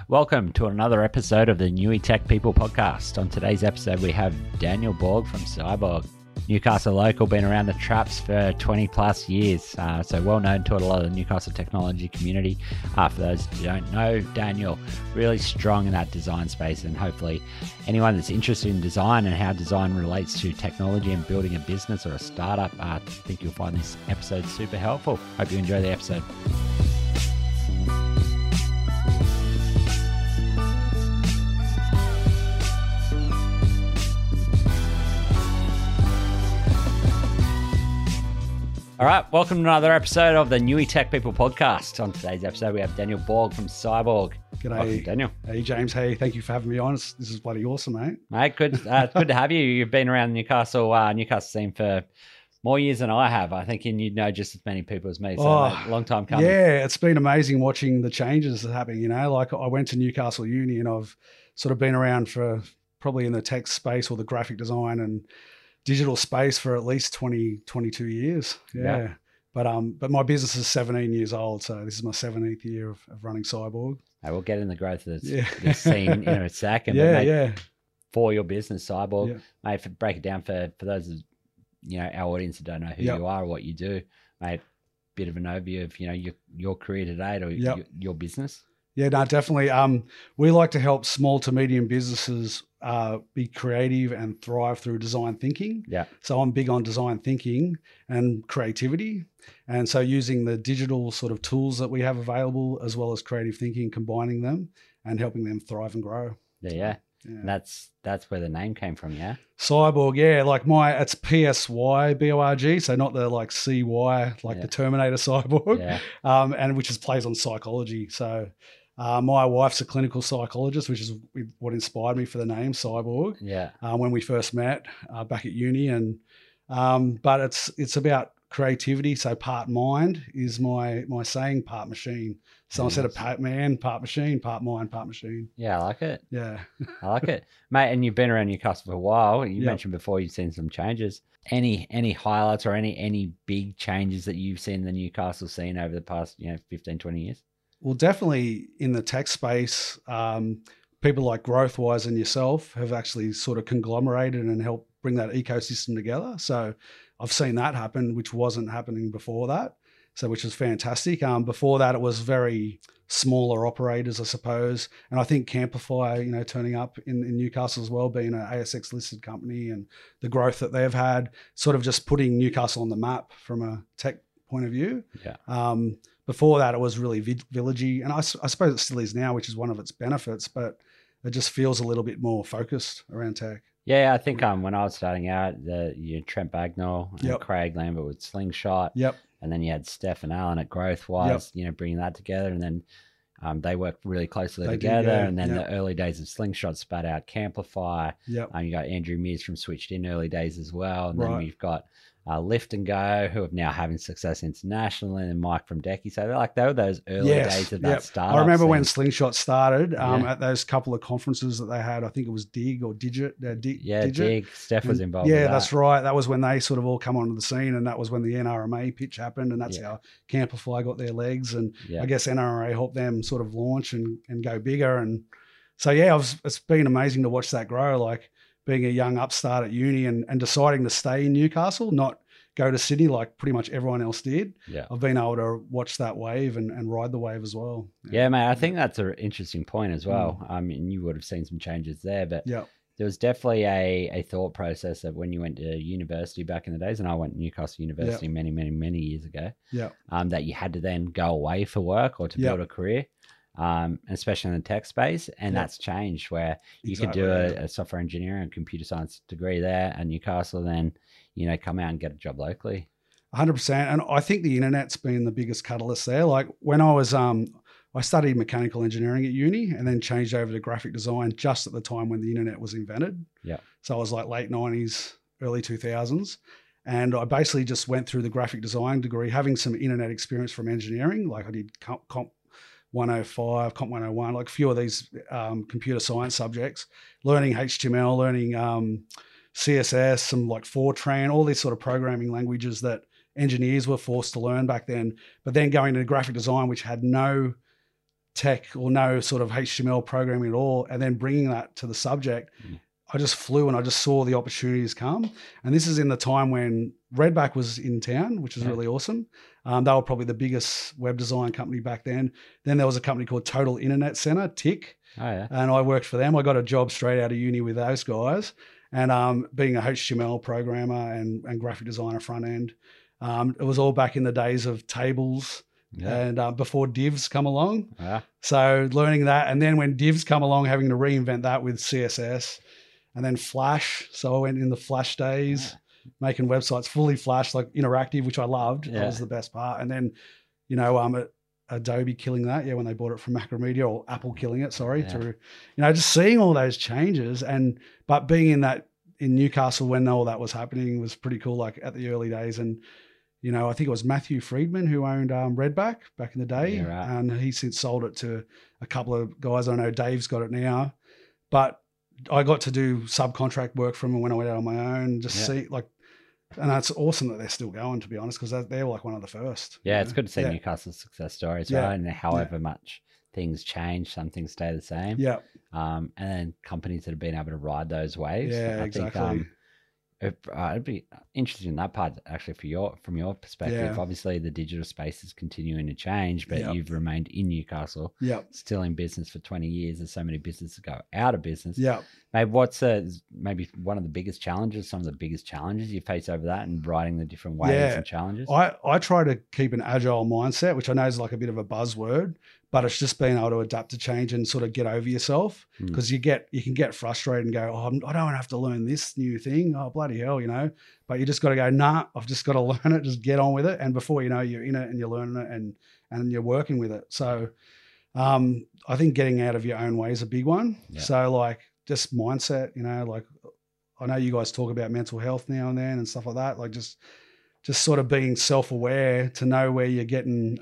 Welcome to another episode of the Newy Tech People podcast. On today's episode, we have Daniel Borg from Cyborg. Newcastle local, been around the traps for 20 plus years, so well known to a lot of the Newcastle technology community. For those who don't know, Daniel, really strong in that design space, and hopefully anyone that's interested in design and how design relates to technology and building a business or a startup, I think you'll find this episode super helpful. Hope you enjoy the episode. All right, welcome to another episode of the Newy Tech People podcast. On today's episode, we have Daniel Borg from Cyborg. G'day, welcome, Daniel. Hey, James. Hey, thank you for having me on. This is bloody awesome, mate. Mate, good to have you. You've been around the Newcastle scene for more years than I have. I think you know just as many people as me, so long time coming. Yeah, it's been amazing watching the changes that are happening. You know, like I went to Newcastle Uni and I've sort of been around for probably in the tech space or the graphic design and digital space for at least 22 years. Yeah. But my business is 17 years old, so this is my 17th year of running Cyborg. We'll get in the growth of the scene in a second. For your business, Cyborg, mate, break it down for those of our audience that don't know who you are or what you do, mate. Bit of an overview of your career to date or your business. Yeah, no, definitely. We like to help small to medium businesses be creative and thrive through design thinking. Yeah. So I'm big on design thinking and creativity. And so using the digital sort of tools that we have available as well as creative thinking, combining them and helping them thrive and grow. Yeah. That's where the name came from, yeah? Cyborg, like it's P-S-Y-B-O-R-G, so not the like C-Y, like the Terminator Cyborg, and which plays on psychology. So my wife's a clinical psychologist, which is what inspired me for the name Cyborg. When we first met back at uni, and but it's about creativity. So part mind is my saying, part machine. So instead of part man, part machine, part mind, part machine. Yeah, I like it. Yeah, I like it, mate. And you've been around Newcastle for a while. You mentioned before you've seen some changes. Any highlights or any big changes that you've seen in the Newcastle scene over the past 15, 20 years? Well, definitely in the tech space, people like Growthwise and yourself have actually sort of conglomerated and helped bring that ecosystem together. So I've seen that happen, which wasn't happening before that. So which was fantastic. Before that, it was very smaller operators, I suppose. And I think Camplify, turning up in Newcastle as well, being an ASX listed company and the growth that they've had, sort of just putting Newcastle on the map from a tech point of view. Yeah. Before that, it was really villagey. And I suppose it still is now, which is one of its benefits, but it just feels a little bit more focused around tech. Yeah, I think when I was starting out, Trent Bagnall and Craig Lambert with Slingshot. Yep. And then you had Steph and Alan at Growthwise, bringing that together. And then they worked really closely together. And then the early days of Slingshot spat out Camplify. Yep. You got Andrew Mears from Switched In early days as well. And then we've got Lift and Go, who are now having success internationally, and Mike from Decky. So they were those early days of that startup. I remember when Slingshot started at those couple of conferences that they had. I think it was Dig or Digit. Dig. Steph was involved with that. That's right. That was when they sort of all come onto the scene, and that was when the NRMA pitch happened, and that's how Camplify got their legs. And I guess NRMA helped them sort of launch and go bigger. And so, it's been amazing to watch that grow, like being a young upstart at uni and deciding to stay in Newcastle, not go to Sydney like pretty much everyone else did. Yeah. I've been able to watch that wave and ride the wave as well. Yeah, mate, I think that's an interesting point as well. I mean, you would have seen some changes there, but there was definitely a thought process of when you went to university back in the days, and I went to Newcastle University many, many, many years ago, that you had to then go away for work or to build a career. Especially in the tech space, and that's changed where you could do a software engineering and computer science degree there at Newcastle, then come out and get a job locally. 100%. And I think the internet's been the biggest catalyst there. Like when I was I studied mechanical engineering at uni and then changed over to graphic design just at the time when the internet was invented. So I was like late 90s, early 2000s. And I basically just went through the graphic design degree, having some internet experience from engineering. Like I did Comp 105, Comp 101, like a few of these computer science subjects, learning HTML, learning CSS, some like Fortran, all these sort of programming languages that engineers were forced to learn back then. But then going into graphic design, which had no tech or no sort of HTML programming at all, and then bringing that to the subject, I just flew and I just saw the opportunities come. And this is in the time when Redback was in town, which is really awesome. They were probably the biggest web design company back then. Then there was a company called Total Internet Center, TIC. Oh, yeah. And I worked for them. I got a job straight out of uni with those guys. And being a HTML programmer and graphic designer front end, it was all back in the days of tables and before divs come along. So learning that. And then when divs come along, having to reinvent that with CSS. And then Flash. So I went in the Flash days, making websites fully Flash, like interactive, which I loved. That was the best part. And then, you know, Adobe killing that, when they bought it from Macromedia, or Apple killing it, through, you know, just seeing all those changes. But being in Newcastle when all that was happening was pretty cool, like at the early days. And, you know, I think it was Matthew Friedman who owned Redback back in the day. And he since sold it to a couple of guys. I know Dave's got it now. But I got to do subcontract work from when I went out on my own, see like, and that's awesome that they're still going, to be honest, because they're like one of the first. Yeah, it's good to see Newcastle's success stories, right? And however much things change, some things stay the same. Yeah. And then companies that have been able to ride those waves. Yeah, exactly. It'd be interesting in that part, actually, from your perspective. Obviously, the digital space is continuing to change, but you've remained in Newcastle, still in business for 20 years. There's so many businesses go out of business. Maybe maybe one of the biggest challenges, some of the biggest challenges you face over that and riding the different waves and challenges? I try to keep an agile mindset, which I know is like a bit of a buzzword, but it's just being able to adapt to change and sort of get over yourself, because you can get frustrated and go, I don't have to learn this new thing. Oh, bloody hell, you know, but you just got to go, nah, I've just got to learn it, just get on with it. And before you know, you're in it and you're learning it and you're working with it. So I think getting out of your own way is a big one. So like just mindset, you know, like I know you guys talk about mental health now and then and stuff like that. Like just sort of being self-aware to know where you're getting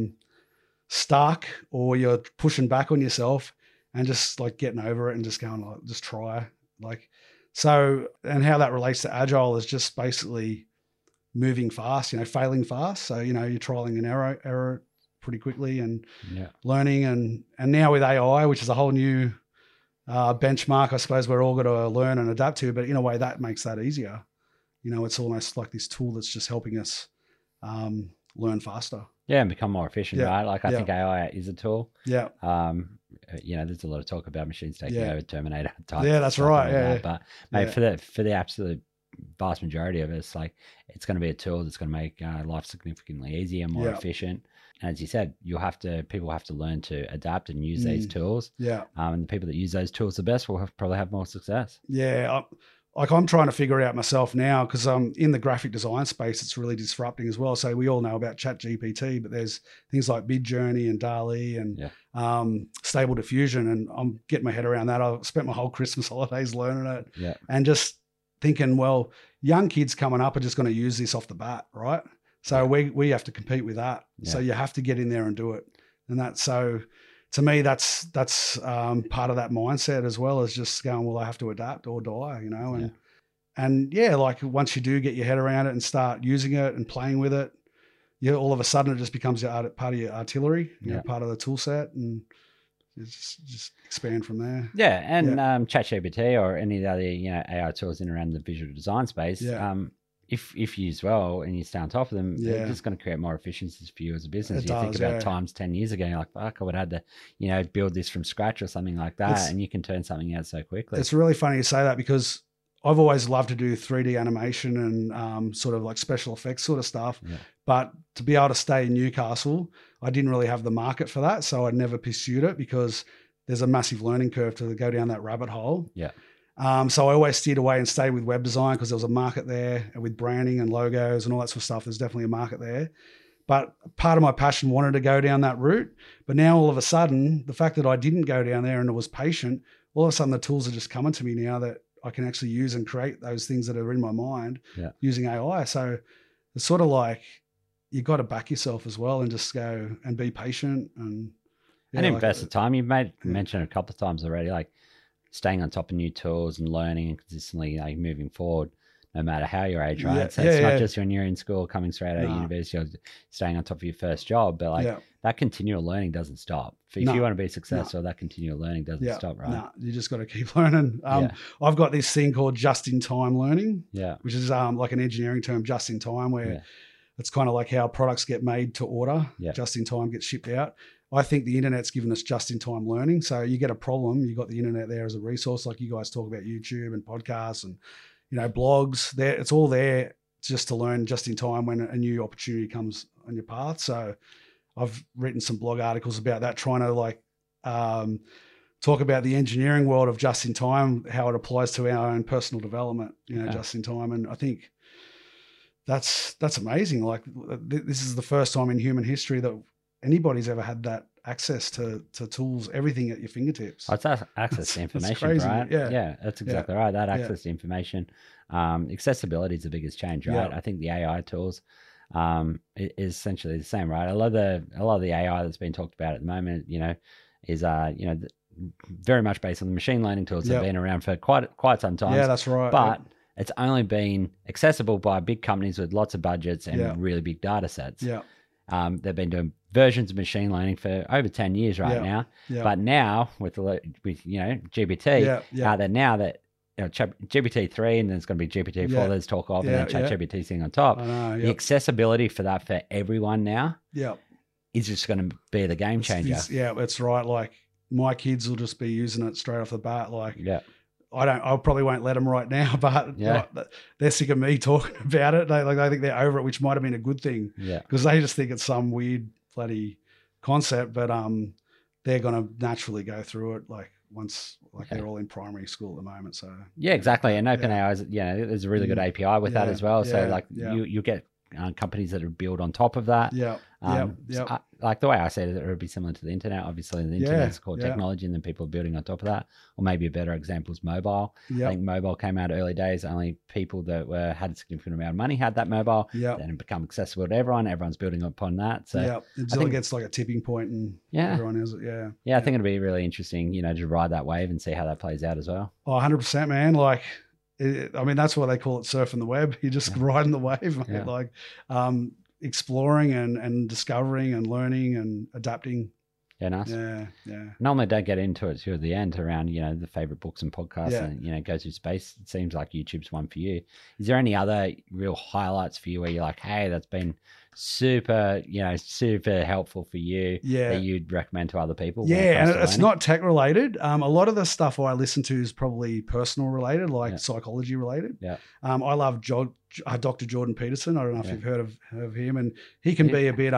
stuck or you're pushing back on yourself, and just like getting over it and just going like, just try like, so, and how that relates to agile is just basically moving fast, you know, failing fast. So, you know, you're trialing an error pretty quickly and learning. And now with AI, which is a whole new benchmark, I suppose we're all got to learn and adapt to, but in a way that makes that easier. You know, it's almost like this tool that's just helping us learn faster. Yeah, and become more efficient, right? Like I think AI is a tool. Yeah. You know, there's a lot of talk about machines taking over, Terminator type. Yeah, that's right. But maybe for the absolute vast majority of us, like it's going to be a tool that's going to make life significantly easier, more efficient. And as you said, people have to learn to adapt and use these tools. Yeah. And the people that use those tools the best will probably have more success. Yeah. I'm trying to figure it out myself now, because in the graphic design space, it's really disrupting as well. So we all know about ChatGPT, but there's things like Midjourney and DALL-E and Stable Diffusion, and I'm getting my head around that. I've spent my whole Christmas holidays learning it and just thinking, well, young kids coming up are just going to use this off the bat, right? So we have to compete with that. So you have to get in there and do it. And that's so... To me, that's part of that mindset as well, as just going, well, I have to adapt or die, you know, and like once you do get your head around it and start using it and playing with it, all of a sudden it just becomes part of your artillery, you know, part of the tool set, and just expand from there. Yeah, and ChatGPT or any of the other, you know, AI tools in around the visual design space. If used well and you stay on top of them, they're just going to create more efficiencies for you as a business. Think about times 10 years ago, you're like, fuck, I would have had to, you know, build this from scratch or something like that. And you can turn something out so quickly. It's really funny you say that, because I've always loved to do 3D animation and sort of like special effects sort of stuff. But to be able to stay in Newcastle, I didn't really have the market for that. So I never pursued it, because there's a massive learning curve to go down that rabbit hole. So I always steered away and stayed with web design, because there was a market there, and with branding and logos and all that sort of stuff, there's definitely a market there. But part of my passion wanted to go down that route. But now all of a sudden, the fact that I didn't go down there and I was patient, all of a sudden the tools are just coming to me now that I can actually use and create those things that are in my mind using AI. So it's sort of like you've got to back yourself as well and just go and be patient and invest the time. You've mentioned a couple of times already, like staying on top of new tools and learning and consistently like moving forward. no matter how your age, right? Yeah, So it's not just when you're in school, coming straight out of university, or staying on top of your first job, but like that continual learning doesn't stop. If you want to be successful, that continual learning doesn't stop, right? No, you just got to keep learning. I've got this thing called just-in-time learning, which is like an engineering term, just in time, where it's kind of like how products get made to order, just in time, get shipped out. I think the internet's given us just-in-time learning. So you get a problem, you got the internet there as a resource, like you guys talk about YouTube and podcasts and blogs. There, it's all there just to learn just in time when a new opportunity comes on your path. So I've written some blog articles about that, trying to talk about the engineering world of just in time, how it applies to our own personal development, just in time. And I think that's amazing. Like this is the first time in human history that anybody's ever had that access to tools, everything at your fingertips. Oh, it's access to information, crazy, right? Yeah, that's exactly right. That access to information, accessibility is the biggest change, right? I think the AI tools is essentially the same, right? A lot of the AI that's been talked about at the moment, is very much based on the machine learning tools that have been around for quite some time. Yeah, that's right. But it's only been accessible by big companies with lots of budgets and really big data sets. Yeah. They've been doing versions of machine learning for over 10 years now. Yeah. But now with GPT, now that GPT-3 and then it's going to be GPT-4 there's talk of, and then ChatGPT sitting on top. The accessibility for that for everyone now is just going to be the game changer. That's right. Like my kids will just be using it straight off the bat. Like I probably won't let them right now, but they're sick of me talking about it. They think they're over it, which might have been a good thing. Because they just think it's some weird bloody concept, but they're going to naturally go through it once they're all in primary school at the moment. So exactly. And OpenAI is, there's a really good API with that as well. So you get companies that are built on top of that. Like the way I said it would be similar to the internet. Obviously, the internet's core technology, and then people are building on top of that. Or maybe a better example is mobile. I think mobile came out early days. Only people that had a significant amount of money had that mobile. Then it become accessible to everyone. Everyone's building upon that. So until it gets like a tipping point, and everyone has it. I think it'll be really interesting, to ride that wave and see how that plays out as well. Oh, 100%, man. Like, I mean, that's why they call it surfing the web. You're just riding the wave, mate. Like exploring and discovering and learning and adapting. Yeah, nice. Yeah. Normally don't get into it to the end around, the favorite books and podcasts and, go through space. It seems like YouTube's one for you. Is there any other real highlights for you where you're like, hey, that's been super, super helpful for you that you'd recommend to other people? Yeah, and it's not tech related. A lot of the stuff I listen to is probably personal related, like psychology related. I love Dr. Jordan Peterson. I don't know if you've heard of him, and he can be a bit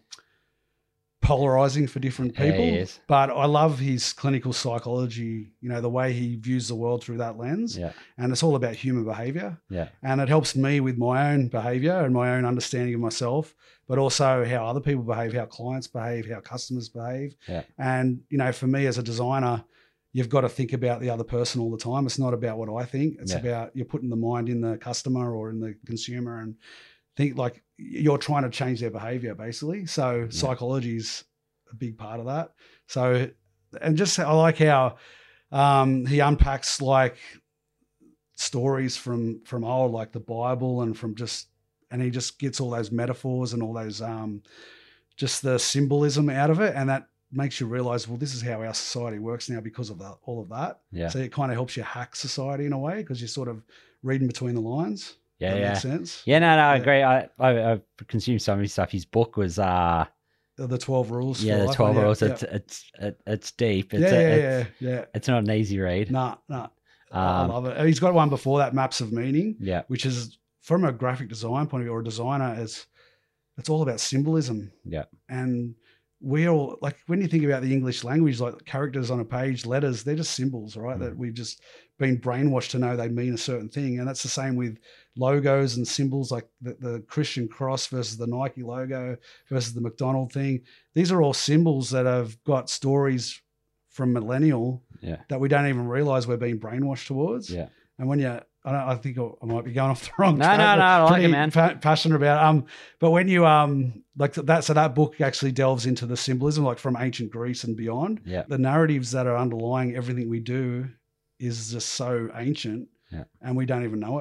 polarizing for different people, but I love his clinical psychology, the way he views the world through that lens. And it's all about human behavior. And it helps me with my own behavior and my own understanding of myself, but also how other people behave, how clients behave, how customers behave. And, for me as a designer, you've got to think about the other person all the time. It's not about what I think. It's about you're putting the mind in the customer or in the consumer and think like you're trying to change their behavior, basically. So psychology is a big part of that. So, and just I like how he unpacks like stories from old, like the Bible, and and he just gets all those metaphors and all those just the symbolism out of it, and that makes you realize, well, this is how our society works now because of that, all of that. So it kind of helps you hack society in a way because you're sort of reading between the lines. Makes sense. No, I agree. I consumed some of his stuff. His book was the 12 Rules. The 12 Rules. It's deep. It's not an easy read. No. I love it. He's got one before that, Maps of Meaning. Which is from a graphic design point of view, or a designer, it's all about symbolism. And we all, like, when you think about the English language, like characters on a page, letters, they're just symbols, right? That we've just been brainwashed to know they mean a certain thing. And that's the same with logos and symbols, like the Christian cross versus the Nike logo versus the McDonald thing. These are all symbols that have got stories from millennial that we don't even realize we're being brainwashed towards. And when I think I might be going off the wrong track. No, I like it, man. Passionate about but when you like that, so that book actually delves into the symbolism, like from ancient Greece and beyond. The narratives that are underlying everything we do is just so ancient, and we don't even know it.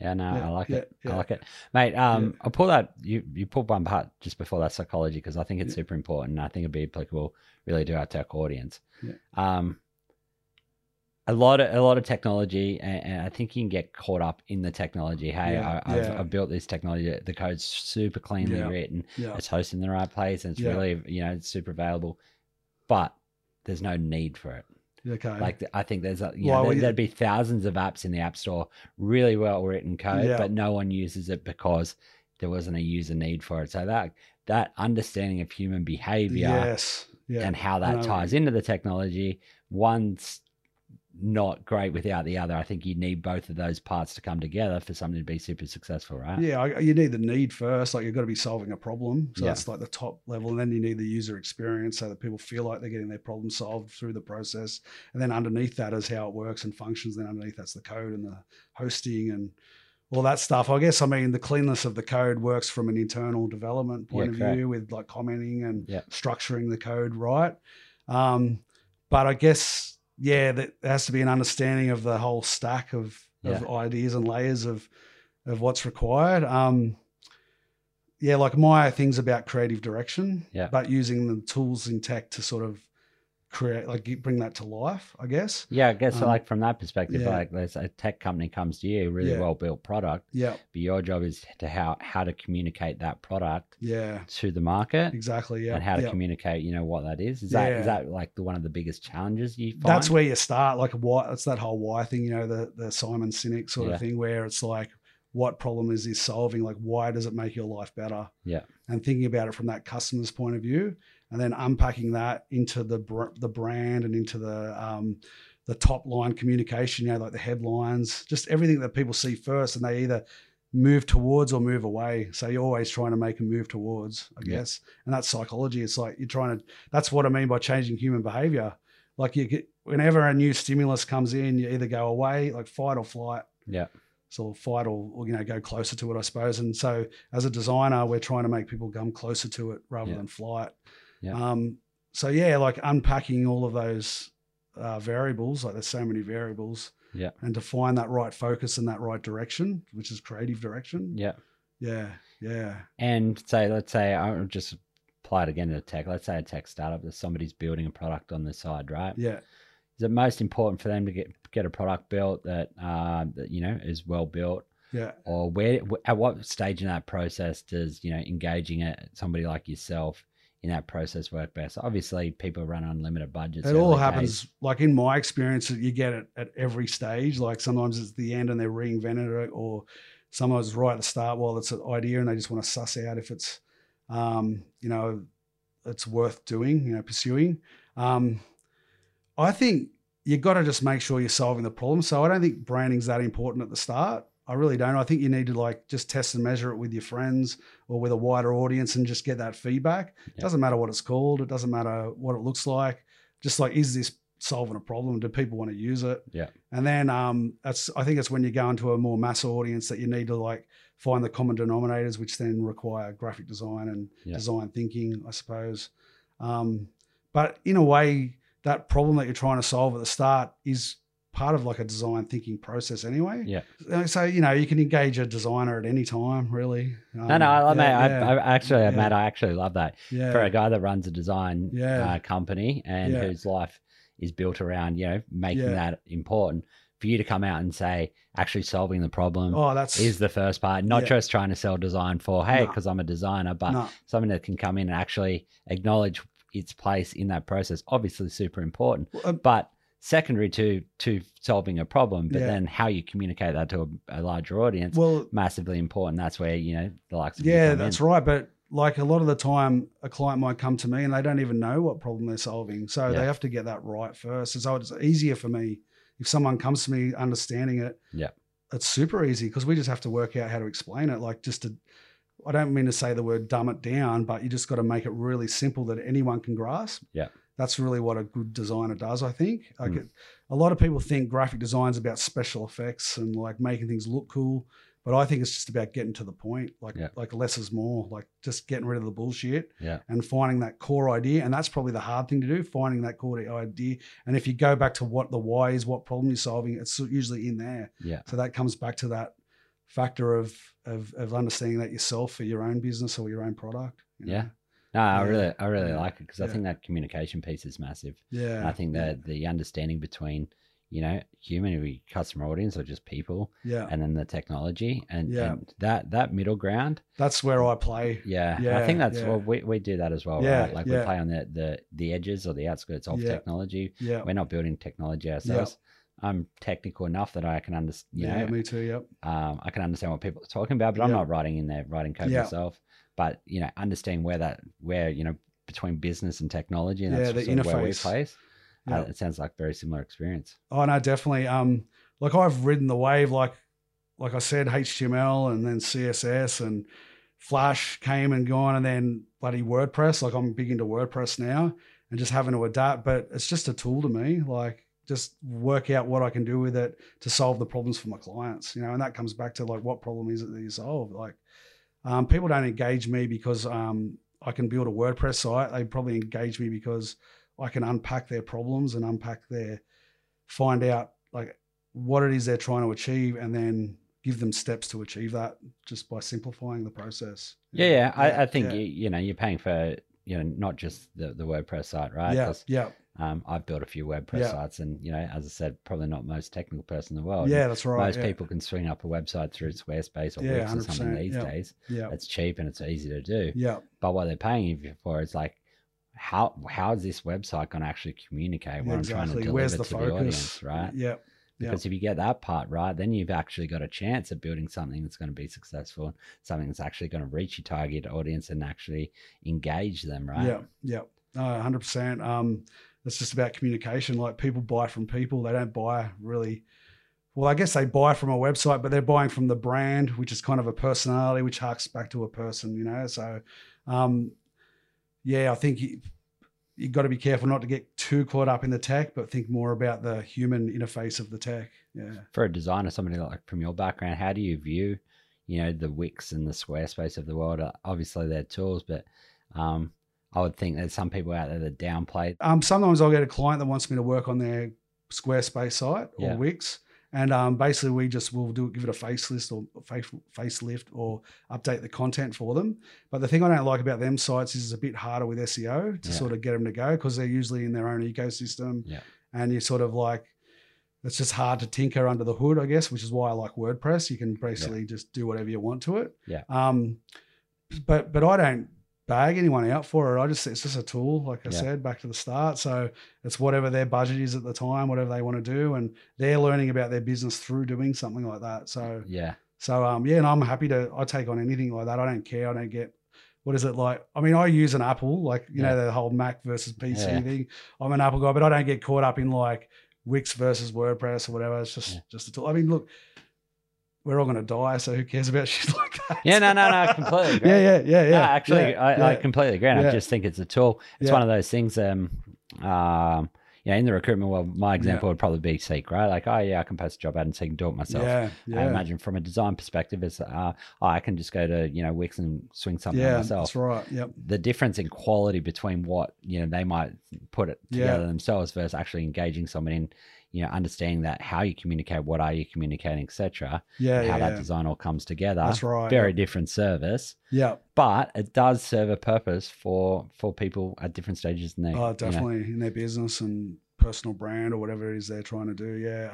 Yeah, no, Yeah, I like it. yeah. I like it, mate. I'll pull that. You pulled one part just before that psychology because I think it's super important. And I think it'd be applicable really to our tech audience. Yeah. A lot of technology, and I think you can get caught up in the technology. Hey, I've built this technology. The code's super cleanly written. Yeah. It's hosted in the right place, and it's really it's super available. But there's no need for it. Okay. Like I think there's there'd be thousands of apps in the App Store, really well written code, but no one uses it because there wasn't a user need for it. So that understanding of human behavior and how that ties into the technology, one's not great without the other. I think you need both of those parts to come together for something to be super successful, right? Yeah, you need the need first. Like you've got to be solving a problem. So that's like the top level. And then you need the user experience so that people feel like they're getting their problem solved through the process. And then underneath that is how it works and functions. Then underneath that's the code and the hosting and all that stuff. I guess, I mean, the cleanness of the code works from an internal development point of view with like commenting and structuring the code right. But I guess, there has to be an understanding of the whole stack of ideas and layers of what's required. Like my thing's about creative direction, but using the tools in tech to sort of create, like bring that to life, I guess. Yeah, I guess like from that perspective, like there's a tech company comes to you, really well built product. Yeah. But your job is to how to communicate that product to the market. Exactly. Yeah. And how to communicate, what that is. Is that like one of the biggest challenges you find? That's where you start, like why it's that whole why thing, the Simon Sinek sort of thing where it's like, what problem is this solving? Like, why does it make your life better? Yeah. And thinking about it from that customer's point of view, and then unpacking that into the brand and into the top line communication, like the headlines, just everything that people see first, and they either move towards or move away. So you're always trying to make a move towards, I guess. And that's psychology. It's like that's what I mean by changing human behavior. Like whenever a new stimulus comes in, you either go away, like fight or flight. Yeah. So fight or go closer to it, I suppose. And so as a designer, we're trying to make people come closer to it rather than flight. Yeah. Like unpacking all of those variables, like there's so many variables. Yeah. And to find that right focus and that right direction, which is creative direction. Yeah. Yeah. Yeah. And let's say I'll just apply it again to tech. Let's say a tech startup that somebody's building a product on the side, right? Yeah. Is it most important for them to get a product built that is well built? Yeah. Or at what stage in that process does engaging somebody like yourself in that process work best? Obviously, people run unlimited budgets. It all happens, like in my experience, you get it at every stage. Like sometimes it's the end and they're reinvented it, or sometimes right at the start while it's an idea and they just want to suss out if it's, it's worth doing, pursuing. I think you got to just make sure you're solving the problem. So I don't think branding's that important at the start. I really don't. I think you need to just test and measure it with your friends or with a wider audience and just get that feedback. Yep. It doesn't matter what it's called. It doesn't matter what it looks like. Just like, is this solving a problem? Do people want to use it? Yeah. And then I think it's when you go into a more mass audience that you need to find the common denominators, which then require graphic design and design thinking, I suppose. But in a way, that problem that you're trying to solve at the start is part of a design thinking process anyway. Yeah. So, you can engage a designer at any time, really. Matt, I actually love that. Yeah. For a guy that runs a design company and whose life is built around, making that important, for you to come out and say, actually solving the problem is the first part, not just trying to sell design for, because I'm a designer, but something that can come in and actually acknowledge its place in that process. Obviously super important, but secondary to solving a problem, but then how you communicate that to a larger audience, massively important. That's where, the likes of that's right. But a lot of the time a client might come to me and they don't even know what problem they're solving. So they have to get that right first. And so it's easier for me if someone comes to me understanding it. Yeah. It's super easy because we just have to work out how to explain it. I don't mean to say the word dumb it down, but you just got to make it really simple that anyone can grasp. Yeah. That's really what a good designer does, I think. A lot of people think graphic design is about special effects and making things look cool, but I think it's just about getting to the point. Less is more. Just getting rid of the bullshit and finding that core idea. And that's probably the hard thing to do, finding that core idea. And if you go back to what the why is, what problem you're solving, it's usually in there. Yeah. So that comes back to that factor of understanding that yourself for your own business or your own product. Yeah. No, I really like it because I think that communication piece is massive. Yeah. And I think that the understanding between, human customer audience or just people, and then the technology and that middle ground. That's where I play. Yeah. I think that's well, we do that as well, right? Like we play on the edges or the outskirts of technology. Yeah. We're not building technology ourselves. I'm technical enough that I can understand. Yeah, me too. Yep. I can understand what people are talking about, but I'm not writing code myself. But understanding where between business and technology, and that's the sort of interface. where we place. It sounds like very similar experience. Oh no, definitely. Like I've ridden the wave, like I said, HTML and then CSS and Flash came and gone, and then bloody WordPress. Like I'm big into WordPress now, and just having to adapt. But it's just a tool to me. Like just work out what I can do with it to solve the problems for my clients. And that comes back to like what problem is it that you solve? Like people don't engage me because I can build a WordPress site. They probably engage me because I can unpack their problems and find out like what it is they're trying to achieve, and then give them steps to achieve that just by simplifying the process. I think you're paying for not just the WordPress site, right? I've built a few WordPress sites, and as I said, probably not the most technical person in the world. Yeah, that's right. Most people can swing up a website through Squarespace or Wix or something these days. Yeah, it's cheap and it's easy to do. Yeah, but what they're paying you for is like, how is this website going to actually communicate what I'm trying to deliver to the audience, right? Yeah. Because if you get that part right, then you've actually got a chance of building something that's going to be successful, something that's actually going to reach your target audience and actually engage them, right? Yeah, 100%. It's just about communication. Like people buy from people. They don't buy really. Well, I guess they buy from a website, but they're buying from the brand, which is kind of a personality, which harks back to a person, So, I think you've got to be careful not to get too caught up in the tech, but think more about the human interface of the tech. Yeah. For a designer, somebody like from your background, how do you view, the Wix and the Squarespace of the world? Obviously they're tools, but I would think there's some people out there that downplay. Sometimes I'll get a client that wants me to work on their Squarespace site or Wix. And basically we just will give it a facelift or update the content for them. But the thing I don't like about them sites is it's a bit harder with SEO to sort of get them to go, because they're usually in their own ecosystem. Yeah. And you sort of like, it's just hard to tinker under the hood, I guess, which is why I like WordPress. You can basically just do whatever you want to it. Yeah. But I don't bag anyone out for it. It's just a tool, like I said, back to the start. So it's whatever their budget is at the time, whatever they want to do, and they're learning about their business through doing something like that. So and I'm happy I take on anything like that. I don't care. I don't get, what is it like? I mean, I use an Apple, like, the whole Mac versus PC thing. I'm an Apple guy, but I don't get caught up in like Wix versus WordPress or whatever. It's just a tool. I mean, look, we're all going to die, so who cares about shit like that? Yeah, no, completely agree. Yeah. No, actually, I completely agree. I just think it's a tool. It's one of those things, in the recruitment world, my example would probably be Seek, right? Like, I can post a job ad and Seek and do it myself. I imagine from a design perspective, it's, I can just go to, Wix and swing something myself. That's right, yep. The difference in quality between what, they might put it together themselves versus actually engaging someone in, understanding that how you communicate, what are you communicating, etc. How that design all comes together. That's right. Very different service. Yeah. But it does serve a purpose for people at different stages in their in their business and personal brand or whatever it is they're trying to do. Yeah.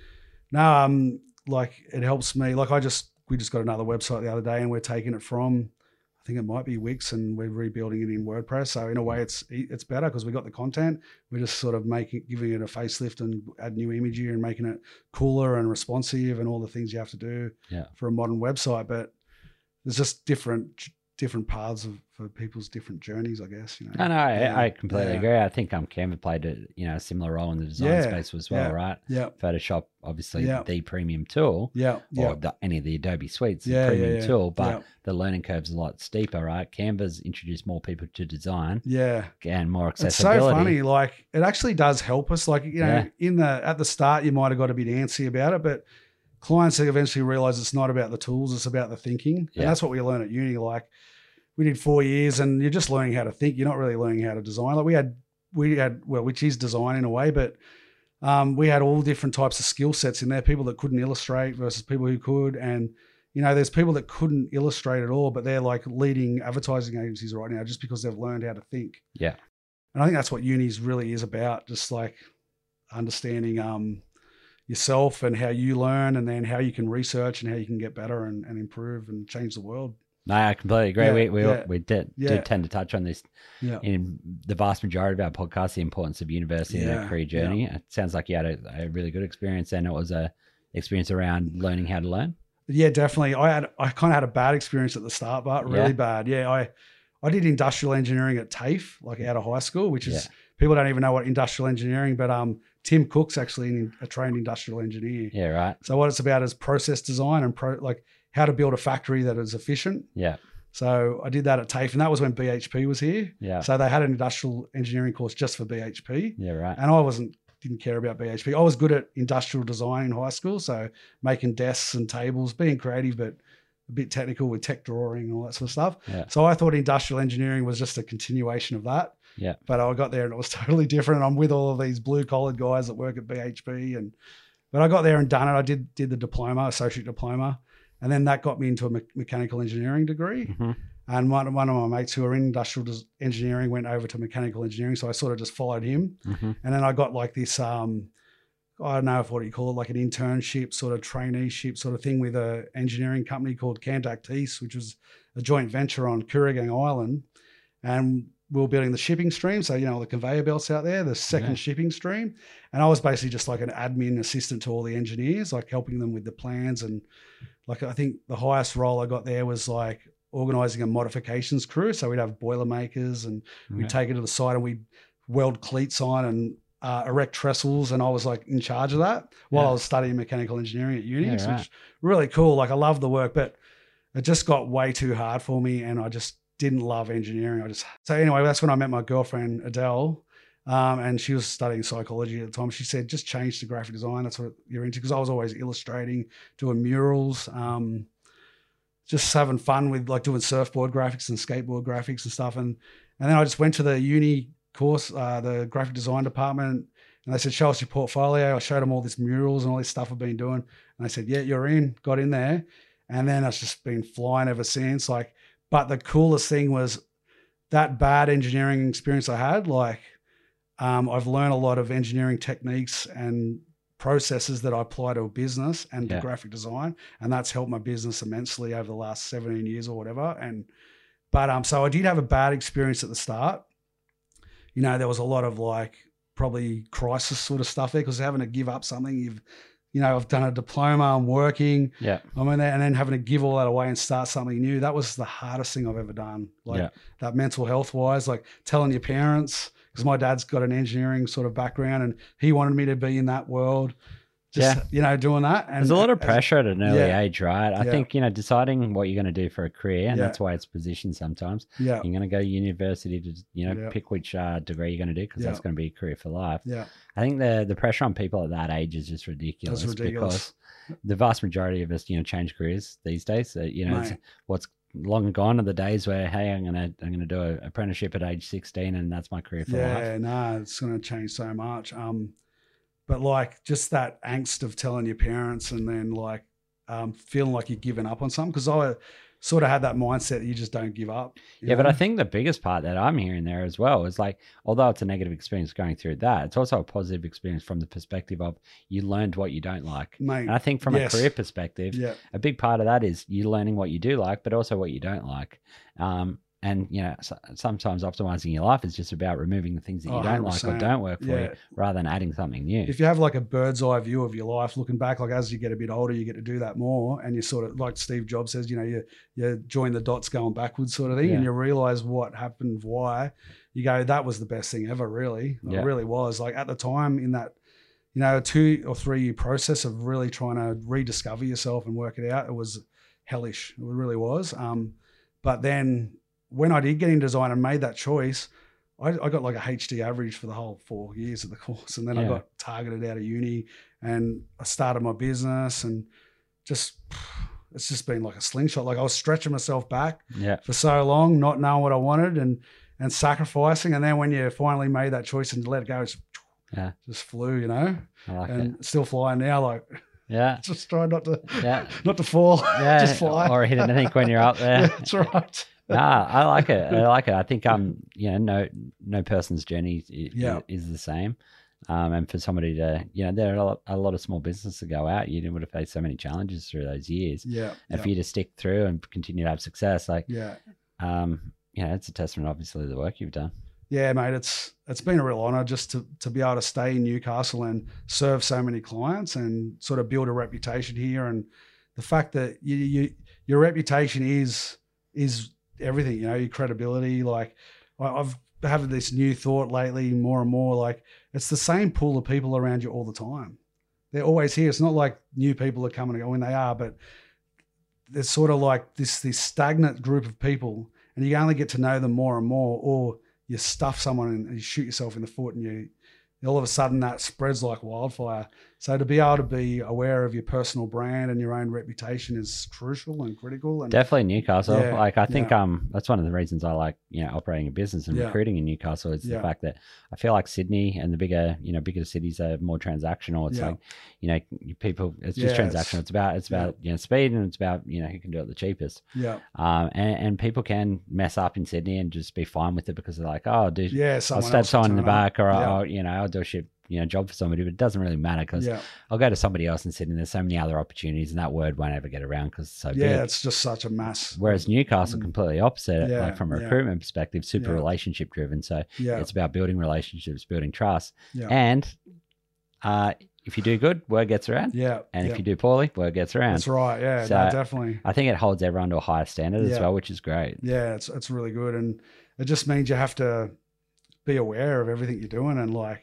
Like it helps me. Like we just got another website the other day, and we're taking it from, I think it might be Wix, and we're rebuilding it in WordPress. So in a way, it's better because we got the content. We're just sort of giving it a facelift and add new imagery and making it cooler and responsive and all the things you have to do for a modern website. But there's just different paths for people's different journeys, I guess. I completely agree. I think Canva played a similar role in the design space as well, right? Yeah. Photoshop, obviously, the premium tool. Yeah. Or any of the Adobe suites, the premium tool, but the learning curve's a lot steeper, right? Canva's introduced more people to design. Yeah. And more accessibility. It's so funny. Like it actually does help us. Like, at the start, you might have got a bit antsy about it, but clients eventually realize it's not about the tools, it's about the thinking. And that's what we learn at uni. Like we did 4 years and you're just learning how to think. You're not really learning how to design. Like we had, which is design in a way, but we had all different types of skill sets in there, people that couldn't illustrate versus people who could. And there's people that couldn't illustrate at all, but they're like leading advertising agencies right now just because they've learned how to think. Yeah. And I think that's what unis really is about, just like understanding yourself and how you learn, and then how you can research and how you can get better and improve and change the world. No, I completely agree. Yeah, we did tend to touch on this in the vast majority of our podcast, the importance of university and a career journey. It sounds like you had a really good experience, and it was a experience around learning how to learn. Yeah, definitely. I kind of had a bad experience at the start, but really bad. Yeah, I did industrial engineering at TAFE, like out of high school, which is people don't even know what industrial engineering, but Tim Cook's actually a trained industrial engineer. Yeah, right. So what it's about is process design and like how to build a factory that is efficient. Yeah. So I did that at TAFE, and that was when BHP was here. Yeah. So they had an industrial engineering course just for BHP. Yeah, right. And I didn't care about BHP. I was good at industrial design in high school, so making desks and tables, being creative, but a bit technical with tech drawing and all that sort of stuff. Yeah. So I thought industrial engineering was just a continuation of that. Yeah. But I got there and it was totally different. I'm with all of these blue-collared guys that work at BHP, but I got there and done it. I did the diploma, associate diploma, and then that got me into a mechanical engineering degree. Mm-hmm. And one of my mates who were in industrial engineering went over to mechanical engineering, so I sort of just followed him. Mm-hmm. And then I got like this, I don't know what do you call it, like an internship sort of traineeship sort of thing with an engineering company called Cantac East, which was a joint venture on Kooragang Island. And we were building the shipping stream, so the conveyor belts out there, the second shipping stream. And I was basically just like an admin assistant to all the engineers, like helping them with the plans. And like I think the highest role I got there was like organising a modifications crew. So we'd have boilermakers and we'd take it to the site and we'd weld cleats on and erect trestles. And I was like in charge of that while I was studying mechanical engineering at uni, which was really cool. Like I loved the work, but it just got way too hard for me, and I just didn't love engineering. So anyway, that's when I met my girlfriend, Adele, and she was studying psychology at the time. She said, just change to graphic design. That's what you're into. Because I was always illustrating, doing murals, just having fun with like doing surfboard graphics and skateboard graphics and stuff. And then I just went to the uni course, the graphic design department, and they said, show us your portfolio. I showed them all this murals and all this stuff I've been doing. And they said, yeah, you're in, got in there. And then it's just been flying ever since. But the coolest thing was that bad engineering experience I had. Like, I've learned a lot of engineering techniques and processes that I apply to a business and to graphic design, and that's helped my business immensely over the last 17 years or whatever. But so I did have a bad experience at the start. There was a lot of like probably crisis sort of stuff there, because having to give up something I've done a diploma, I'm working. Yeah. I'm in there, and then having to give all that away and start something new. That was the hardest thing I've ever done. That mental health wise, like telling your parents, because my dad's got an engineering sort of background and he wanted me to be in that world. Doing that. And there's a lot of pressure at an early age, right? I think, deciding what you're going to do for a career, and that's why it's positioned sometimes. Yeah. You're going to go to university to, pick which degree you're going to do, because that's going to be a career for life. Yeah. I think the pressure on people at that age is just ridiculous. That's ridiculous. Because the vast majority of us, change careers these days. So, it's what's long gone are the days where, hey, I'm gonna do an apprenticeship at age 16 and that's my career for life. Yeah, no, it's going to change so much. But like just that angst of telling your parents and then like feeling like you're giving up on something, because I sort of had that mindset that you just don't give up. Yeah, but I think the biggest part that I'm hearing there as well is like, although it's a negative experience going through that, it's also a positive experience from the perspective of you learned what you don't like. Mate, and I think from a career perspective, a big part of that is you learning what you do like, but also what you don't like. And, sometimes optimizing your life is just about removing the things that you don't 100%. Like or don't work for you, rather than adding something new. If you have like a bird's eye view of your life, looking back, like as you get a bit older, you get to do that more. And you sort of, like Steve Jobs says, you join the dots going backwards sort of thing, and you realize what happened, why. You go, that was the best thing ever, really. It really was. Like at the time in that, 2 or 3 year process of really trying to rediscover yourself and work it out, it was hellish. It really was. But then when I did get in design and made that choice, I got like a HD average for the whole 4 years of the course. And then I got targeted out of uni and I started my business, and it's just been like a slingshot. Like I was stretching myself back for so long, not knowing what I wanted and sacrificing. And then when you finally made that choice and let it go, just flew, I like and still flying now. Like Yeah. Just try not to fall. Yeah. Just fly. Or hit anything when you're up there. Yeah, that's right. I like it. I think no person's journey is the same. And for somebody to, there are a lot of small businesses that go out. You would have faced so many challenges through those years. Yeah. And for you to stick through and continue to have success, it's a testament, obviously, to the work you've done. Yeah, mate, it's been a real honour just to be able to stay in Newcastle and serve so many clients and sort of build a reputation here. And the fact that your reputation is everything, your credibility. Like I've had this new thought lately more and more, like it's the same pool of people around you all the time. They're always here. It's not like new people are coming and going. They are, but there's sort of like this stagnant group of people, and you only get to know them more and more, or you stuff someone and you shoot yourself in the foot, and all of a sudden that spreads like wildfire. So to be able to be aware of your personal brand and your own reputation is crucial and critical. And definitely Newcastle. I think that's one of the reasons I like operating a business and recruiting in Newcastle is the fact that I feel like Sydney and the bigger cities are more transactional. It's like people. It's just transactional. It's about speed, and it's about who can do it the cheapest. Yeah. And people can mess up in Sydney and just be fine with it because they're like, oh, dude, I'll stab someone in the back, or I'll do a shit job for somebody, but it doesn't really matter because I'll go to somebody else in Sydney. There's so many other opportunities, and that word won't ever get around because it's so big. Yeah, it's just such a mass. Whereas Newcastle, completely opposite. Like from a recruitment perspective, super relationship driven. So it's about building relationships, building trust, and if you do good, word gets around. Yeah. And if you do poorly, word gets around. That's right. Yeah, so definitely. I think it holds everyone to a higher standard as well, which is great. Yeah, it's really good, and it just means you have to be aware of everything you're doing, and like.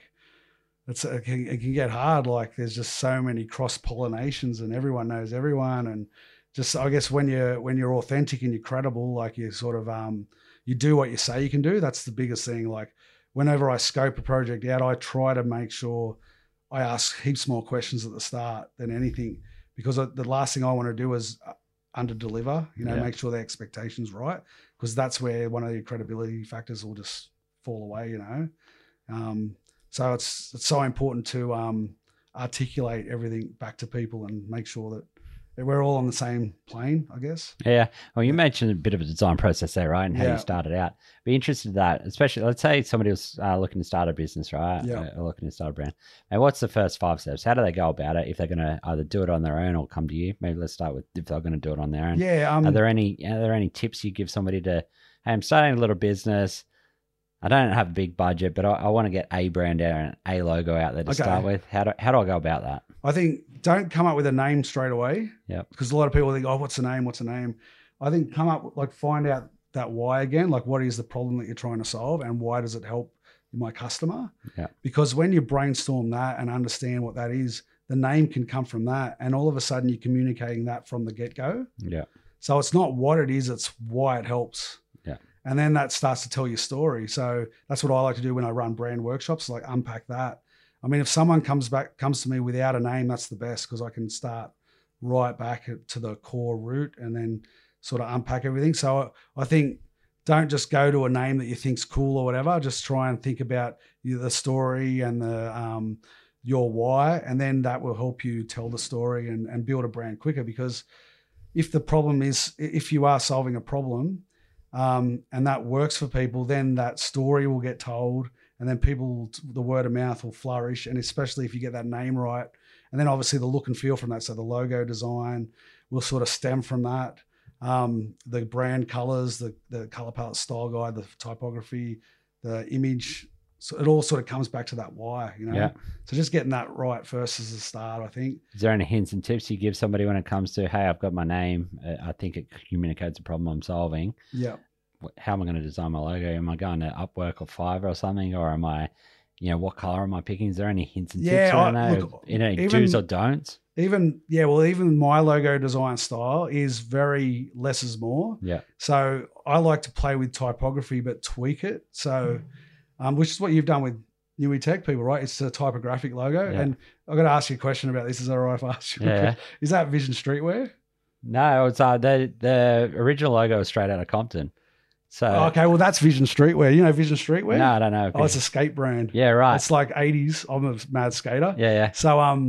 It can get hard. Like there's just so many cross pollinations, and everyone knows everyone. And just I guess when you're authentic and you're credible, like you sort of you do what you say you can do. That's the biggest thing. Like whenever I scope a project out, I try to make sure I ask heaps more questions at the start than anything, because the last thing I want to do is under deliver. Make sure the expectation's right, because that's where one of your credibility factors will just fall away. So it's so important to articulate everything back to people and make sure that we're all on the same plane, I guess. Yeah. Well, you mentioned a bit of a design process there, right? And how you started out. Be interested in that, especially, let's say somebody was looking to start a business, right? Yeah. Or looking to start a brand. And what's the first 5 steps? How do they go about it if they're going to either do it on their own or come to you? Maybe let's start with if they're going to do it on their own. Yeah. Are there any tips you give somebody to, hey, I'm starting a little business. I don't have a big budget, but I want to get a brand out and a logo out there to start with. How do I go about that? I think don't come up with a name straight away. Yeah. Because a lot of people think, oh, what's the name? What's the name? I think come up, find out that why again, like what is the problem that you're trying to solve and why does it help my customer? Yeah. Because when you brainstorm that and understand what that is, the name can come from that. And all of a sudden you're communicating that from the get-go. Yeah. So it's not what it is, it's why it helps. Yeah. And then that starts to tell your story. So that's what I like to do when I run brand workshops, like unpack that. I mean, if someone comes to me without a name, that's the best, because I can start right back to the core root and then sort of unpack everything. So I think don't just go to a name that you think's cool or whatever. Just try and think about the story and the your why, and then that will help you tell the story and build a brand quicker. Because if you are solving a problem, and that works for people, then that story will get told, and then the word of mouth will flourish. And especially if you get that name right, and then obviously the look and feel from that. So the logo design will sort of stem from that. The brand colors, the color palette, style guide, the typography, the image. So it all sort of comes back to that why, Yeah. So just getting that right first is the start, I think. Is there any hints and tips you give somebody when it comes to, hey, I've got my name, I think it communicates a problem I'm solving. Yeah. How am I going to design my logo? Am I going to Upwork or Fiverr or something? Or am I, what color am I picking? Is there any hints and tips? Any do's or don'ts? Even my logo design style is very less is more. Yeah. So I like to play with typography, but tweak it. So, which is what you've done with Newey Tech people, right? It's a typographic logo. Yeah. And I've got to ask you a question about this. Is that all right if I ask you? Yeah. Is that Vision Streetwear? No, it's the original logo is straight out of Compton. So okay, well that's Vision Streetwear. You know Vision Streetwear? No, I don't know. Oh, it's a skate brand. Yeah, right. It's like 80s. I'm a mad skater. Yeah. So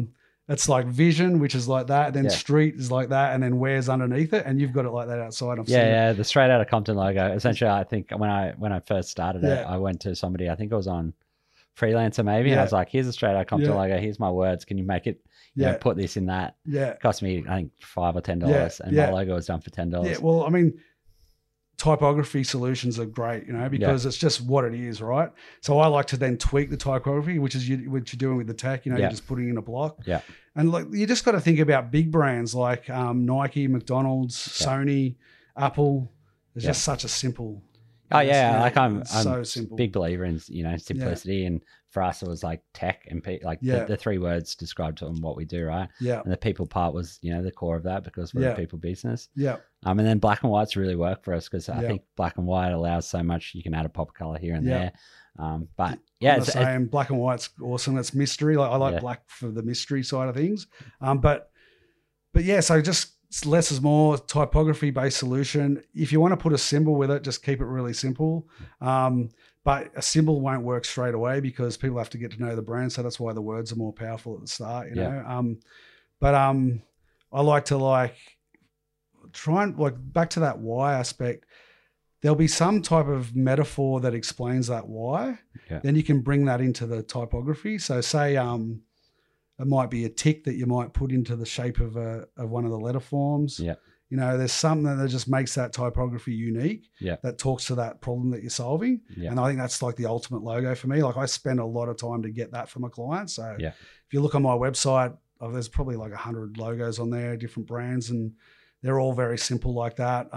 it's like vision, which is like that, then Yeah. street is like that, and then where's underneath it, and you've got it like that outside. Yeah, the Straight Outta Compton logo. Essentially, I think when I first started it, I went to somebody, I think it was on Freelancer maybe, and I was like, here's a Straight Outta Compton logo, here's my words, can you make it, you know, put this in that? It cost me, I think, $5 or $10, and my logo was done for $10. Yeah, well, I mean, typography solutions are great, you know, because it's just what it is, right? So I like to then tweak the typography, which is what you're doing with the tech, you know, you're just putting in a block. Yeah. And like, you just got to think about big brands like Nike, McDonald's, Sony, Apple. It's just such a simple. Oh yeah, like I'm so simple. Big believer in, you know, simplicity, and for us it was like tech and the 3 words described to them what we do, right? Yeah. And the people part was, you know, the core of that, because we're a people business. Yeah. And then black and whites really work for us, because I think black and white allows so much. You can add a pop color here and there. But yeah, it's black and white's awesome. It's mystery. Like I like black for the mystery side of things. But yeah, so just less is more, typography based solution. If you want to put a symbol with it, just keep it really simple. But a symbol won't work straight away, because people have to get to know the brand. So that's why the words are more powerful at the start, you know. I like to try and back to that why aspect. There'll be some type of metaphor that explains that why. Yeah. Then you can bring that into the typography. So say it might be a tick that you might put into the shape of one of the letter forms. Yeah. You know, there's something that just makes that typography unique. Yeah. That talks to that problem that you're solving. Yeah. And I think that's like the ultimate logo for me. Like I spend a lot of time to get that for my clients. So if you look on my website, there's probably like 100 logos on there, different brands, and they're all very simple like that.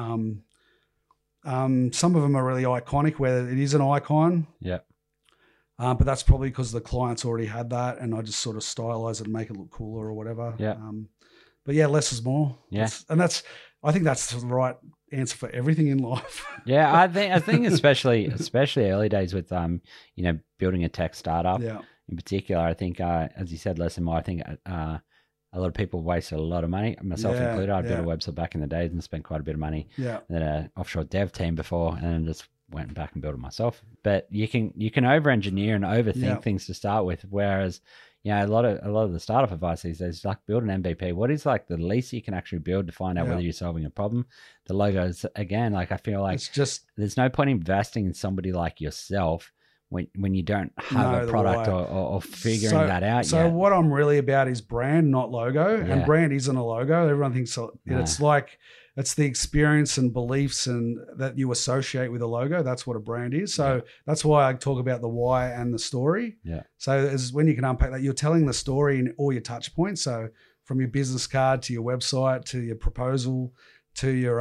Some of them are really iconic, where it is an icon. Yeah. But that's probably because the clients already had that, and I just sort of stylize it and make it look cooler or whatever. Yeah. But yeah, less is more. Yeah. I think that's the right answer for everything in life. Yeah, I think especially early days with you know, building a tech startup. Yeah. In particular, I think as you said, less and more. I think a lot of people wasted a lot of money, myself included. I built a website back in the days and spent quite a bit of money. Yeah. Then an offshore dev team before, and then just went back and built it myself. But you can over-engineer and overthink things to start with, whereas, you know, a lot of the startup advice these days is like, build an MVP. What is like the least you can actually build to find out whether you're solving a problem? The logos, again, like I feel like it's just, there's no point investing in somebody like yourself when you don't have a product or figuring that out yet. So what I'm really about is brand, not logo. And brand isn't a logo. Everyone thinks it's like, it's the experience and beliefs and that you associate with a logo. That's what a brand is. So that's why I talk about the why and the story. Yeah. So is when you can unpack that, you're telling the story in all your touch points. So from your business card to your website to your proposal to your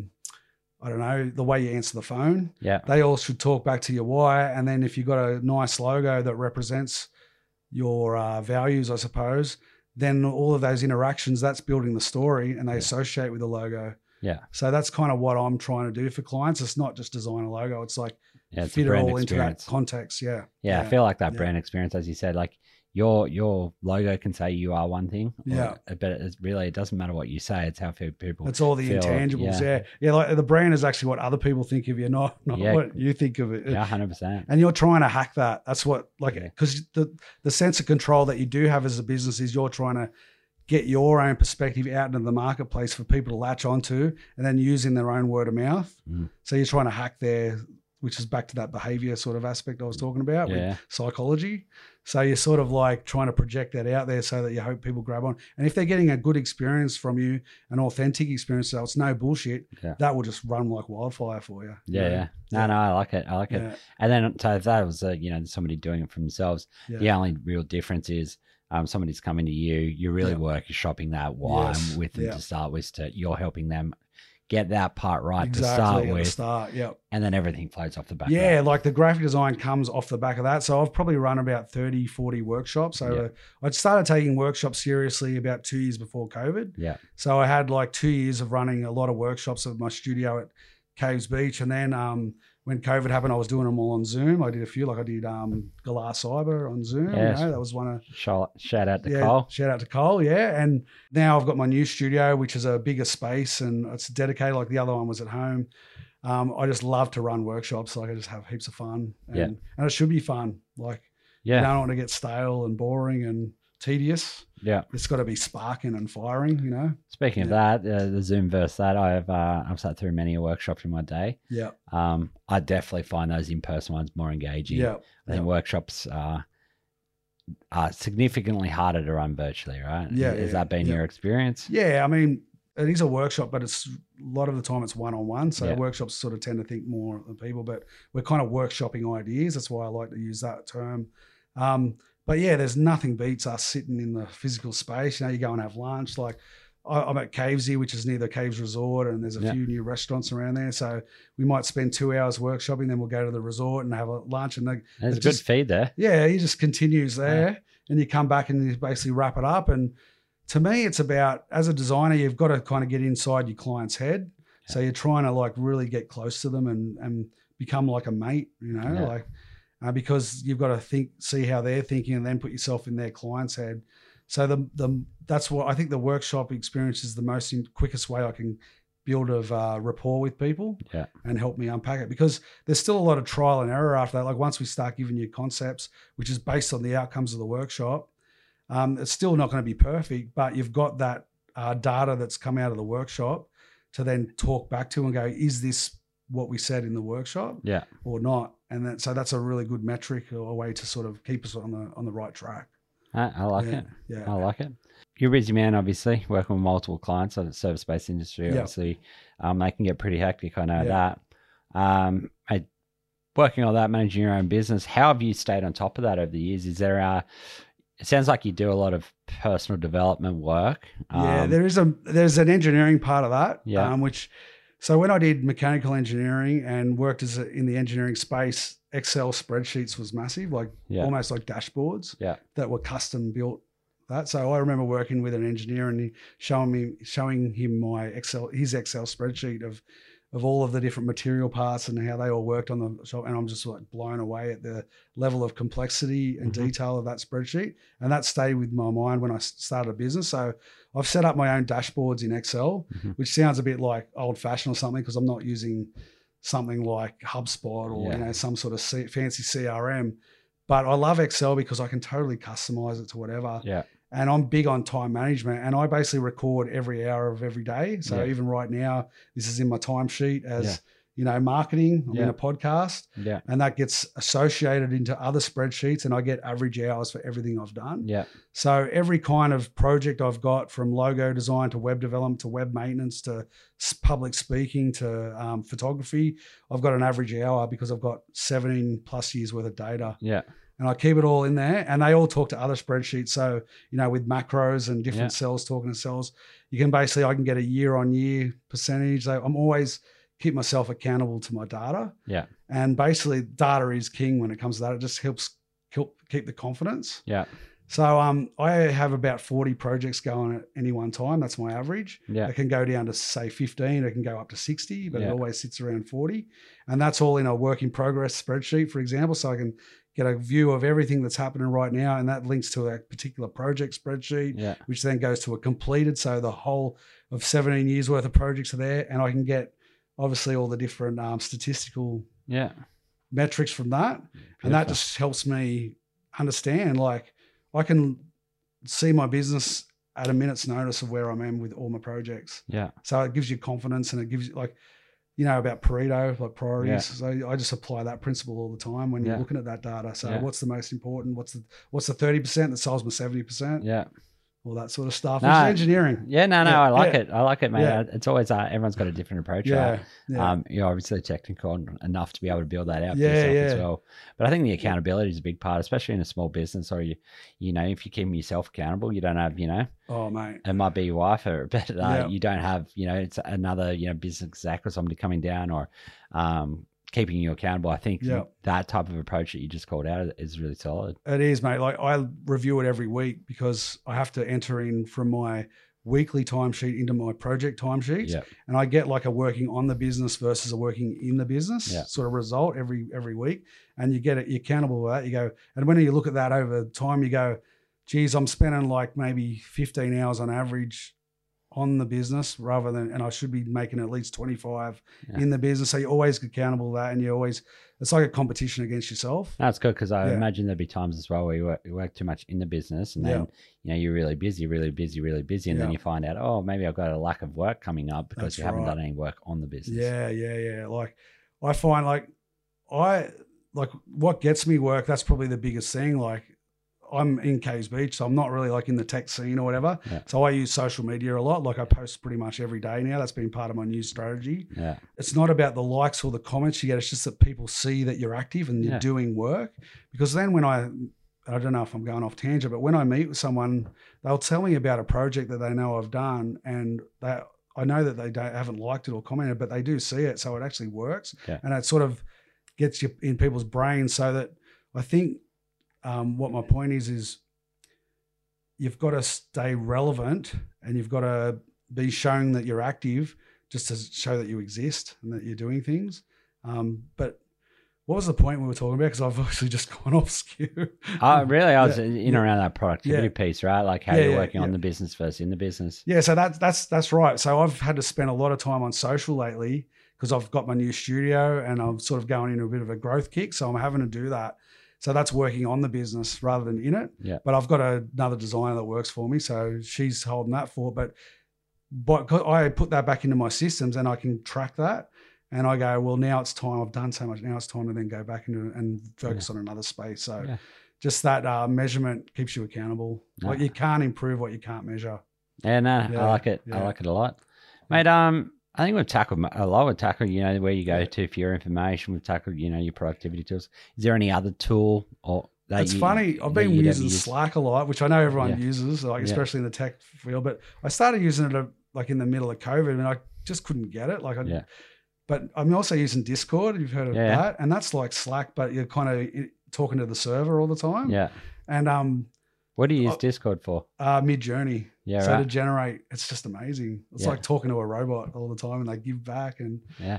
I don't know, the way you answer the phone. Yeah. They all should talk back to your why. And then if you've got a nice logo that represents your values, I suppose, then all of those interactions, that's building the story, and they associate with the logo. Yeah. So that's kind of what I'm trying to do for clients. It's not just design a logo. It's like fit it all into that context. Yeah. Yeah. I feel like that brand experience, as you said, like your logo can say you are one thing. But it doesn't matter what you say. It's how people. It's all the intangibles. Yeah. Like the brand is actually what other people think of you, not what you think of it. Yeah, 100%. And you're trying to hack that. That's what, like, because the sense of control that you do have as a business is you're trying to get your own perspective out into the marketplace for people to latch onto, and then using their own word of mouth. So you're trying to hack which is back to that behavior sort of aspect I was talking about with psychology. So you're sort of like trying to project that out there so that you hope people grab on. And if they're getting a good experience from you, an authentic experience, so it's no bullshit, that will just run like wildfire for you. Yeah. No, I like it. And then so if that was somebody doing it for themselves, the only real difference is somebody's coming to you, you're really shopping that why with them to start with, you're helping them get that part right to start with. And then everything floats off the back. Yeah, like the graphic design comes off the back of that. So I've probably run about 30, 40 workshops. So I started taking workshops seriously about 2 years before COVID. Yeah. So I had like 2 years of running a lot of workshops at my studio at Caves Beach. And then when COVID happened, I was doing them all on Zoom. I did a few, like I did Galar Cyber on Zoom. Yeah. That was one of... Shout out to Cole. Shout out to Cole, yeah. And now I've got my new studio, which is a bigger space, and it's dedicated, like the other one was at home. I just love to run workshops. Like I just have heaps of fun. And it should be fun. Like you don't want to get stale and boring and tedious. Yeah. It's got to be sparking and firing, you know. Speaking of that, the Zoom versus that, I've sat through many workshops in my day. Yeah. I definitely find those in-person ones more engaging. Yeah. I think workshops are significantly harder to run virtually, right? Yeah. Has that been your experience? Yeah. I mean, it is a workshop, but it's a lot of the time it's one-on-one. So workshops sort of tend to think more than people, but we're kind of workshopping ideas. That's why I like to use that term. But yeah, there's nothing beats us sitting in the physical space. You know, you go and have lunch. Like I'm at Cavesy, which is near the Caves Resort, and there's a few new restaurants around there. So we might spend 2 hours workshopping, then we'll go to the resort and have a lunch. And there's a good feed there. Yeah, he just continues there, and you come back and you basically wrap it up. And to me, it's about, as a designer, you've got to kind of get inside your client's head. Yeah. So you're trying to like really get close to them and become like a mate, you know, like. Because you've got to see how they're thinking, and then put yourself in their client's head. So that's what I think the workshop experience is the quickest way I can build a rapport with people and help me unpack it, because there's still a lot of trial and error after that. Like once we start giving you concepts, which is based on the outcomes of the workshop, it's still not going to be perfect, but you've got that data that's come out of the workshop to then talk back to and go, is this what we said in the workshop or not? And so that's a really good metric or a way to sort of keep us on the right track. I like it. Yeah. I like it. You're a busy man, obviously, working with multiple clients on the service-based industry. Obviously, they can get pretty hectic. I know that. Working on that, managing your own business, how have you stayed on top of that over the years? Is there it sounds like you do a lot of personal development work. There's an engineering part of that, which... So when I did mechanical engineering and worked in the engineering space, Excel spreadsheets was massive, almost like dashboards that were custom built. So I remember working with an engineer and showing him his Excel spreadsheet of all of the different material parts and how they all worked on the shop. And I'm just like blown away at the level of complexity and detail of that spreadsheet. And that stayed with my mind when I started a business. So I've set up my own dashboards in Excel, which sounds a bit like old fashioned or something, because I'm not using something like HubSpot or some sort of fancy CRM. But I love Excel because I can totally customize it to whatever. Yeah. And I'm big on time management, and I basically record every hour of every day. So even right now, this is in my timesheet as, marketing. I'm in a podcast, and that gets associated into other spreadsheets, and I get average hours for everything I've done. Yeah. So every kind of project I've got, from logo design to web development to web maintenance to public speaking to photography, I've got an average hour because I've got 17 plus years worth of data. Yeah. And I keep it all in there, and they all talk to other spreadsheets. So, with macros and different cells talking to cells, I can get a year-on-year percentage. I'm always keep myself accountable to my data. Yeah. And basically data is king when it comes to that. It just helps keep the confidence. Yeah. So I have about 40 projects going at any one time. That's my average. Yeah. It can go down to say 15. It can go up to 60, but it always sits around 40. And that's all in a work in progress spreadsheet, for example. So I can get a view of everything that's happening right now, and that links to a particular project spreadsheet, which then goes to a completed. So the whole of 17 years worth of projects are there, and I can get obviously all the different statistical metrics from that. Beautiful. And that just helps me understand, I can see my business at a minute's notice of where I am with all my projects. Yeah. So it gives you confidence, and it gives you about Pareto, like priorities. Yeah. So I just apply that principle all the time when you're looking at that data. So what's the most important? What's the 30% that solves my 70%? Yeah. All that sort of stuff. It's engineering. Yeah, I like it. I like it, mate. Yeah. It's always everyone's got a different approach. Right? Yeah. You're obviously technical enough to be able to build that out for yourself as well. But I think the accountability is a big part, especially in a small business, or if you're keeping yourself accountable, you don't have, oh mate, it might be your wife, but you don't have, it's another, business exec or somebody coming down or keeping you accountable. I think that type of approach that you just called out is really solid. It is, mate. I review it every week because I have to enter in from my weekly timesheet into my project timesheets, and I get a working on the business versus a working in the business sort of result every week, and you're accountable for that. You go, and when you look at that over time, you go, geez, I'm spending maybe 15 hours on average on the business rather than, and I should be making at least 25 in the business. So you're always accountable to that, and it's like a competition against yourself. That's good, because I imagine there'd be times as well where you work too much in the business, and then you're really busy, and then you find out, oh, maybe I've got a lack of work coming up because you haven't done any work on the business. Yeah. Like I find what gets me work, that's probably the biggest thing. Like I'm in Caves Beach, so I'm not really like in the tech scene or whatever. Yeah. So I use social media a lot. Like I post pretty much every day now. That's been part of my new strategy. Yeah. It's not about the likes or the comments you get. It's just that people see that you're active and you're doing work. Because then when I don't know if I'm going off tangent, but when I meet with someone, they'll tell me about a project that they know I've done, and I know that they haven't liked it or commented, but they do see it. So it actually works. Yeah. And it sort of gets you in people's brains, so that I think what my point is you've got to stay relevant, and you've got to be showing that you're active just to show that you exist and that you're doing things. But what was the point we were talking about? Because I've obviously just gone off skew. Really? I was in around that productivity piece, right? Like how you're working on the business versus in the business. Yeah, so that's right. So I've had to spend a lot of time on social lately because I've got my new studio and I'm sort of going into a bit of a growth kick. So I'm having to do that. So that's working on the business rather than in it. Yeah. But I've got another designer that works for me, so she's holding that for. But I put that back into my systems, and I can track that. And I go, well, now it's time. I've done so much. Now it's time to then go back into and focus on another space. So just that measurement keeps you accountable. No. Like you can't improve what you can't measure. Yeah, no, I like it. Yeah. I like it a lot, mate. I think we've tackled a lot. We've tackled, where you go to for your information. We've tackled, your productivity tools. Is there any other tool or that It's funny. I've been using Slack a lot, which I know everyone uses, like especially in the tech field. But I started using it like in the middle of COVID, and I just couldn't get it. But I'm also using Discord. You've heard of that, and that's like Slack, but you're kind of talking to the server all the time. Yeah. And what do you use Discord for? Midjourney. Yeah, so to generate, it's just amazing. It's like talking to a robot all the time, and they give back. And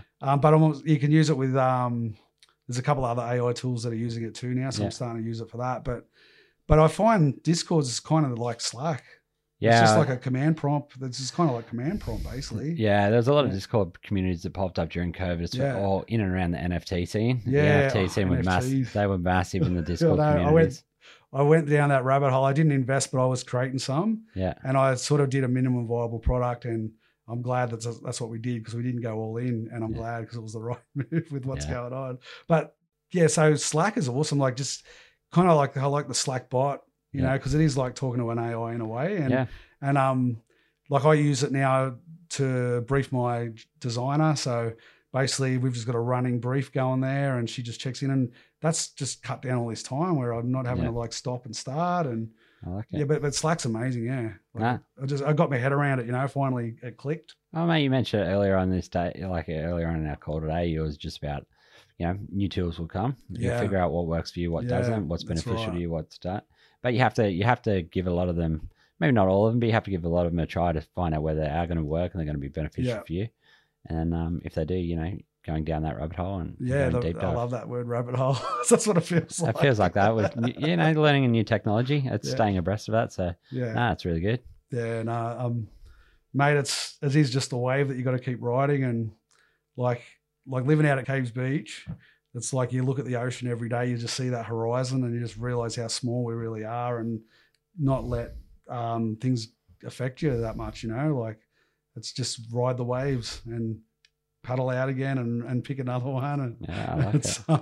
but you can use it with there's a couple other AI tools that are using it too now, so I'm starting to use it for that. But I find Discord is kind of like Slack. Yeah, it's just like a command prompt. It's just kind of like command prompt, basically. Yeah, there's a lot of Discord communities that popped up during COVID. It's all in and around the NFT scene. Yeah, the NFT scene was massive. They were massive in the Discord communities. I went down that rabbit hole. I didn't invest, but I was creating some. Yeah. And I sort of did a minimum viable product, and I'm glad that's what we did, because we didn't go all in, and I'm glad because it was the right move with what's going on. But yeah, so Slack is awesome. Like just kind of like I like the Slack bot, you know, because it is like talking to an AI in a way. And like I use it now to brief my designer. So basically we've just got a running brief going there, and she just checks in, and that's just cut down all this time where I'm not having to like stop and start. And I like it. Yeah, but Slack's amazing. Yeah. Like I got my head around it, finally it clicked. Oh mate, you mentioned earlier on this day, like earlier on in our call today, it was just about, new tools will come. You figure out what works for you, what doesn't, what's beneficial to you, what's not. But you have to give a lot of them, maybe not all of them, but you have to give a lot of them a try to find out whether they are going to work and they're going to be beneficial for you. And if they do, going down that rabbit hole and deep dive. I love that word, rabbit hole. That's what it feels like. It feels like that with learning a new technology. It's staying abreast of that. So it's really good. Yeah, mate, it is just a wave that you got to keep riding, and like living out at Caves Beach, it's like you look at the ocean every day, you just see that horizon, and you just realize how small we really are, and not let things affect you that much. Like it's just ride the waves and paddle out again and pick another one. And I like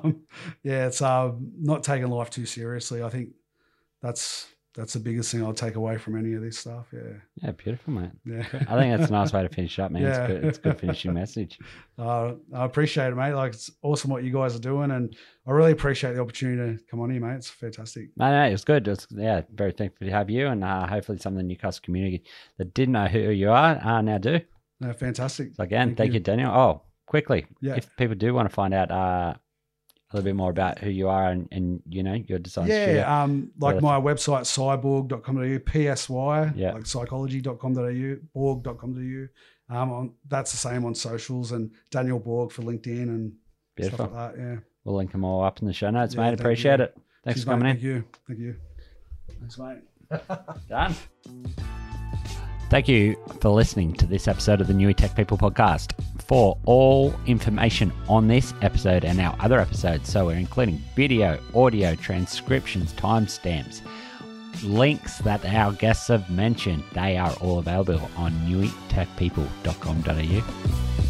it's not taking life too seriously. I think that's the biggest thing I'll take away from any of this stuff. Yeah, beautiful, mate. Yeah, I think that's a nice way to finish up, man. Yeah. It's a good finishing message. I appreciate it, mate. Like it's awesome what you guys are doing, and I really appreciate the opportunity to come on here, mate. It's fantastic. No, it's good. Very thankful to have you, and hopefully some of the Newcastle community that didn't know who you are now do. No, fantastic. So again, thank you, Daniel. Oh, quickly, if people do want to find out a little bit more about who you are and your design studio. Like my website, psyborg.com.au, PSY, like psychology.com.au, borg.com.au. That's the same on socials, and Daniel Borg for LinkedIn and stuff like that. Yeah. We'll link them all up in the show notes, mate. Appreciate it. Thanks for coming in. Thank you. Thanks, mate. Done. Thank you for listening to this episode of the Nui Tech People podcast. For all information on this episode and our other episodes, so we're including video, audio, transcriptions, timestamps, links that our guests have mentioned, they are all available on nuitechpeople.com.au.